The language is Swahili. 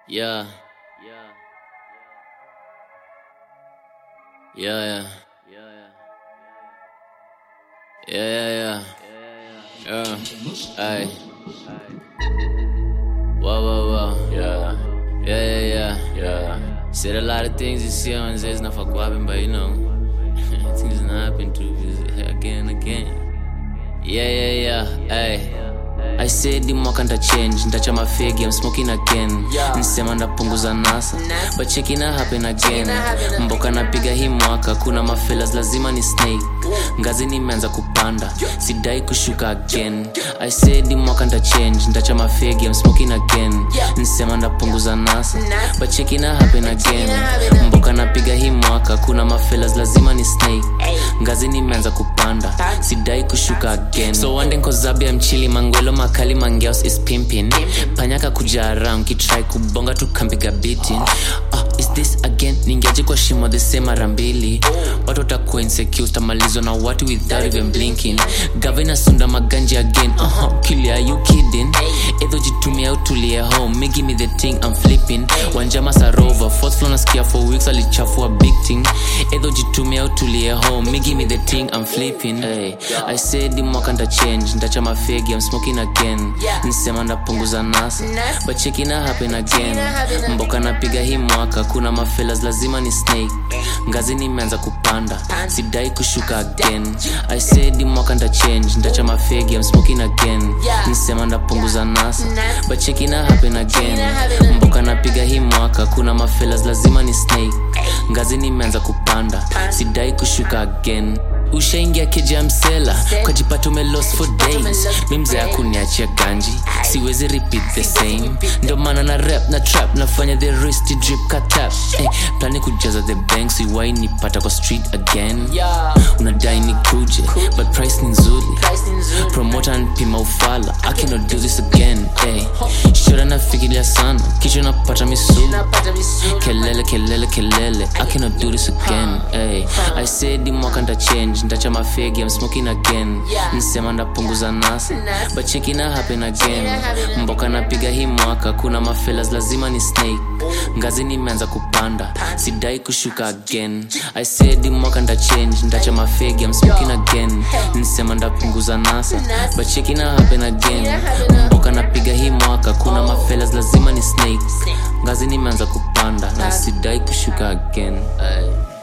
Yeah. Yeah. Ay. Whoa. Yeah. Said a lot of things you see on this not for guapping, but you know, things not happen to again and again. Yeah. Ay. I said the mwaka nta change, ntacha mafegi, I'm smoking again. Nisema ndapunguza nasa, but checking na happen again. Mboka napiga hii mwaka, kuna mafelas lazima ni snake. Ngazi nimeanza kupanda, sidai kushuka again. I said the mwaka nta change, ntacha mafegi, I'm smoking again. Nisema ndapunguza nasa, but checking na happen again. Mboka napiga hii mwaka, kuna mafelas lazima ni snake. Ngazi nimeanza kupanda, sidai kushuka again. So one day nkozabi I'm chilling mangwelo makali mangeos is pimping. Panyaka kuja around kitry kubonga tukampiga beating. Is this again? Ningeaje kwa shimo the same mara mbili. Watu watakuwa insecure tamalizo na watu without even blinking. Gavana sunda maganja again. Kill ya, you kidding? Edo jitumia utulie home, me give me the thing I'm flipping. Wanjama sarova, fourth floor nasikia for weeks alichafua big thing. Edo jitumia utulie home, me give me the thing I'm flipping. Hey, I said the mwaka nta change, ntacha mafegi, I'm smoking again. Nisema ndapunguza nasa, but checking na happen again. Mboka napiga hii mwaka, kuna mafelas lazima ni snake. Ngazi nimeanza kupanda, sidai kushuka again. I said the mwaka nta change, ntacha mafegi, I'm smoking again. Nisema ndapunguza nasa, but checking na happen again. Mboka napiga hii mwaka, kuna mafelas lazima ni snake. Ngazi nimeanza kupanda, sidai kushuka again. Ushaingia keja msela, kwa jipatu me lost for days. Mimze ya kuniachia ganji, siwezi repeat the same. Ndo mana na rap, na trap, nafanya the wristy drip katap. Plani kujaza the bank, siwai nipata kwa street again. Unadai ni kuje, but price ni nzuri. Promoter npima ufala, I cannot do this again. Shura nafikiria sana, kicho napata misuli. Kelele, I cannot do this again. I said the mwaka nta change, ntacha mafegi, I'm smoking again. Nisema ndapunguza nasa, but checking na happen again. Mboka napiga hii mwaka, kuna mafelas lazima ni snake. Ngazi nimeanza kupanda, sidai kushuka again. I said the mwaka nta change, ntacha mafegi, I'm smoking again. Nisema ndapunguza nasa, but checking na happen again. Mboka napiga hii mwaka, kuna mafelas lazima ni snake. Ngazi nimeanza kupanda, na sidai kushuka again.